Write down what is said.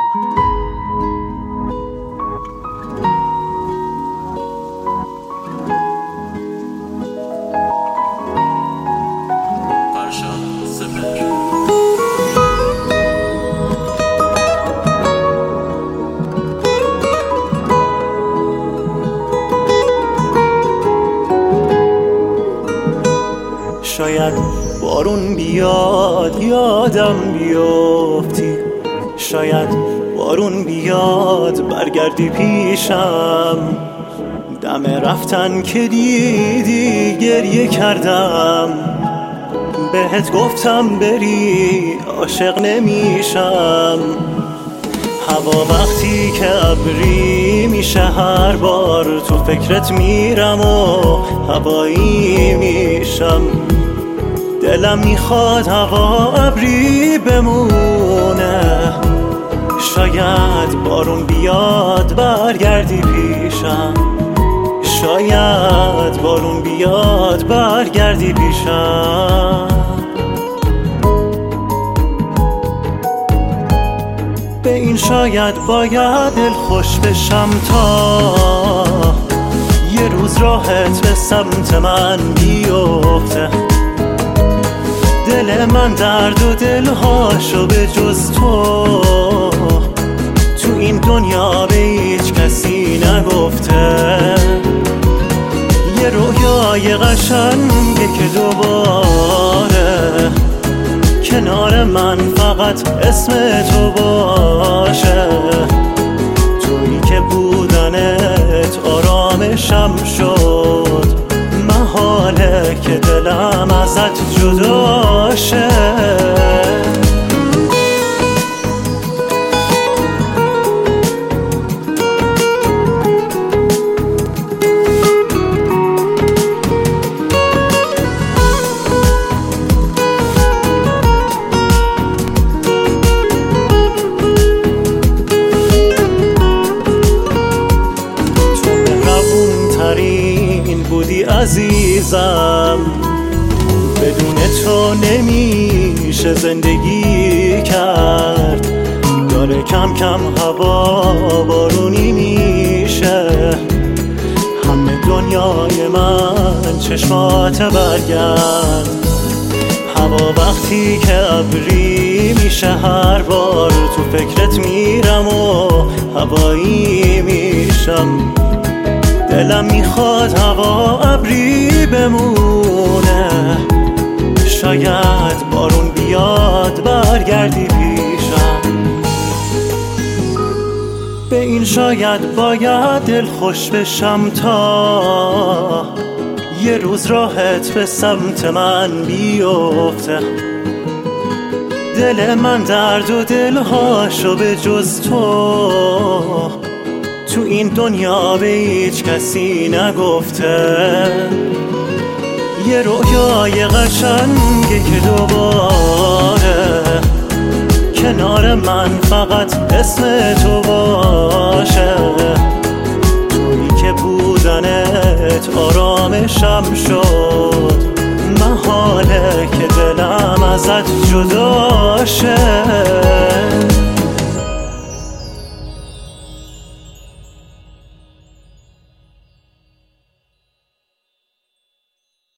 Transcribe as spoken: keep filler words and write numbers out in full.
شاید بارون بیاد یادم بیفتی، شاید بارون بیاد برگردی پیشم. دم رفتن که دیدی گریه کردم، بهت گفتم بری عاشق نمیشم. هوا وقتی که ابری میشه هر بار تو فکرت میرم و هوایی میشم. دلم میخواد هوا ابری بمونه، شاید بارون بیاد برگردی پیشم. شاید بارون بیاد برگردی پیشم. به این شاید باید دل خوش بشم تا یه روز راحت به سمت من بیفته. دل من درد و دلهاشو به جز تو تو این دنیا به هیچ کسی نگفته. یه رویای قشنگه که دوباره کنار من فقط اسم تو باشه. تویی که بودنت آرامشم شد، محاله که دلم ازت جدا شه. بودی عزیزم، بدون تو نمیشه زندگی کرد. داره کم کم هوا بارونی میشه، همه دنیای من چشمات برگرد. هوا وقتی که ابری میشه هر بار تو فکرت میرم و هوایی میشم. دلم میخواد هوا ابری بمونه، شاید بارون بیاد برگردی پیشم. به این شاید باید دل خوش بشم تا یه روز راحت به سمت من بیفته. دل من درد و دلهاشو به جز تو تو این دنیا به هیچ کسی نگفته. یه رویای قشنگه که دوباره کنار من فقط اسم تو باشه. تویی که بودنت آرامشم شد، محاله که دلم ازت جدا